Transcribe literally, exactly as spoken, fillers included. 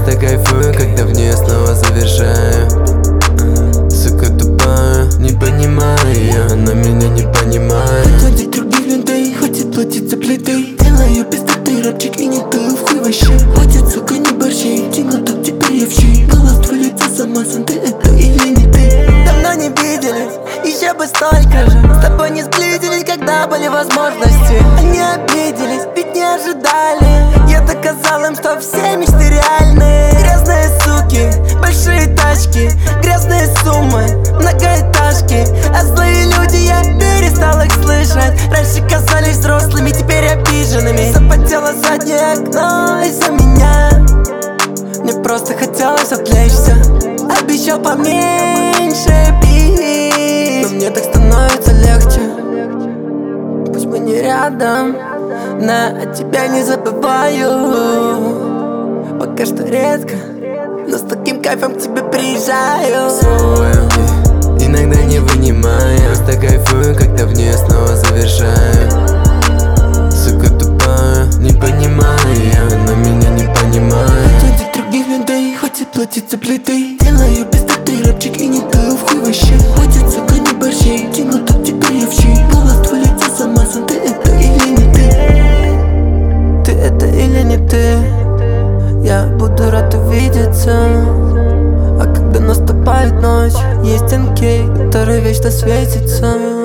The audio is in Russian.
просто кайфую, когда в нее снова завершаю. Сука тупая, не понимаю ее, она меня не понимает. Отводить других людей, хватит платить за плиты. Делаю пиздатый рэпчик и не таю в хуй вообще. Хватит, сука, не борщей, тяну так теперь я в щи. Голос твой лицо замазан, ты это или не ты? Давно не виделись, еще бы столько же. С тобой не сблизились, когда были возможности. Они обиделись, ведь не ожидали. Я доказал им, что все мечты реальны. Грязные суки, большие тачки, грязные суммы, многоэтажки. А злые люди, я перестал их слышать. Раньше казались взрослыми, теперь обиженными. Запотело заднее окно из-за меня. Мне просто хотелось отвлечься. Обещал поменьше пить, но мне так становится легче. Пусть мы не рядом, но тебя не забываю. Пока что редко, но с таким кайфом к тебе приезжаю. Свою, иногда не вынимаю, просто кайфую, когда в нее снова завершаю. Сука тупая, не понимаю ее, она меня не понимает. Отводить других людей, хватит платить за плиты. Делаю пиздатый рэпчик и не таю в хуй вообще. Хватит, сука, не борщей, тяну так теперь я в щи. Голос твой лицо замазан, ты это или не ты? Ты это или не ты? Я буду рад увидеться. А когда наступает ночь, есть эн кей, который вечно светится.